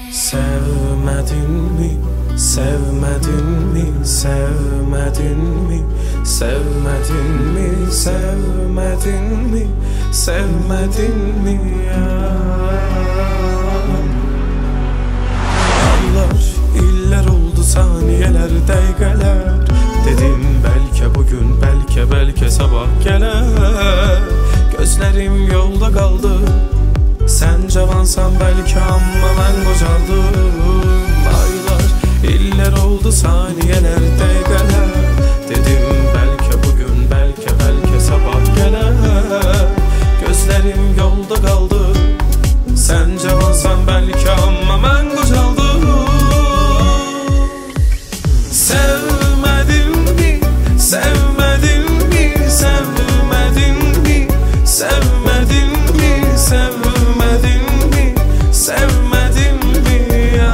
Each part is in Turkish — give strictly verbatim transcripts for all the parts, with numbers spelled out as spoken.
Sevmedin mi, sevmedin mi, sevmedin mi, sevmedin mi, sevmedin mi, sevmedin mi ya? Aylar, iller oldu, saniyeler, dakikalar. Dedim belki bugün, belki belki sabah gelir. Gözlerim yolda kaldı. Sen cavansan belki ama ben kocaldım. Aylar, iller oldu, saniyeler, dakikalar. Dedim belki bugün, belki belki sabah gelir. Gözlerim yolda kaldı. Sen cavansan belki ama ben kocaldım. Sevmedin mi, sevmedin mi, sevmedin mi, sevmedin mi, sevmedin mi, sevmedin mi ya?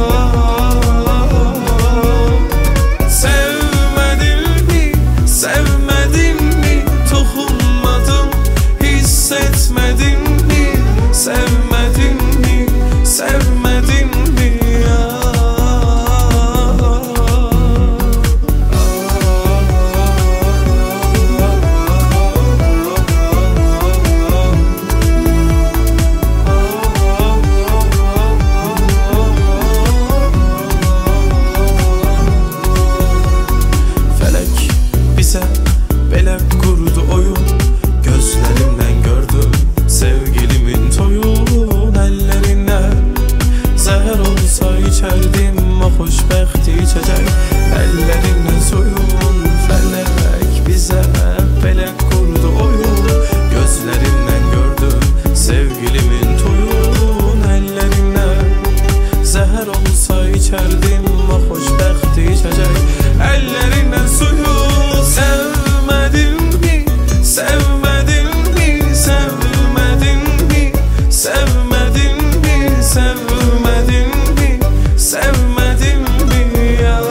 Sevmedin mi, sevmedin mi, dokunmadın, hissetmedin mi, sevmedin mi, sevmedin mi ya? Belə kurdu oyun, gözlerimden gördüm sevgilimin toyun. Ellerinden zehir olsa içerdim o hoşbəxti içecek. Ellerinden soyun, felek bize belə kurdu oyun. Gözlerimden gördüm sevgilimin toyun. Ellerinden zehir olsa içerdim o hoşbəxti içecek. Ellerinden soyun. Sevmedin mi, sevmedin mi, sevmedin mi, sevmedin mi, sevmedin mi, sevmedin mi ya?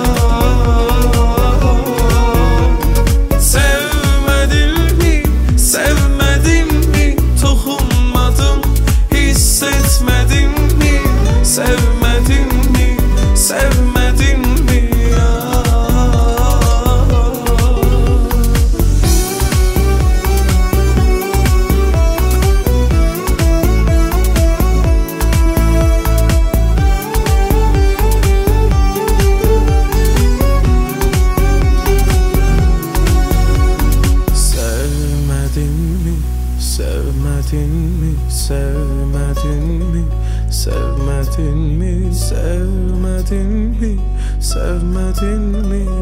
Sevmedin mi, sevmedin mi, dokunmadın, hissetmedin mi, sevmedin mi, sevmedin mi ya? Sevmedin mi, sevmedin mi, sevmedin mi, sevmedin mi, sevmedin mi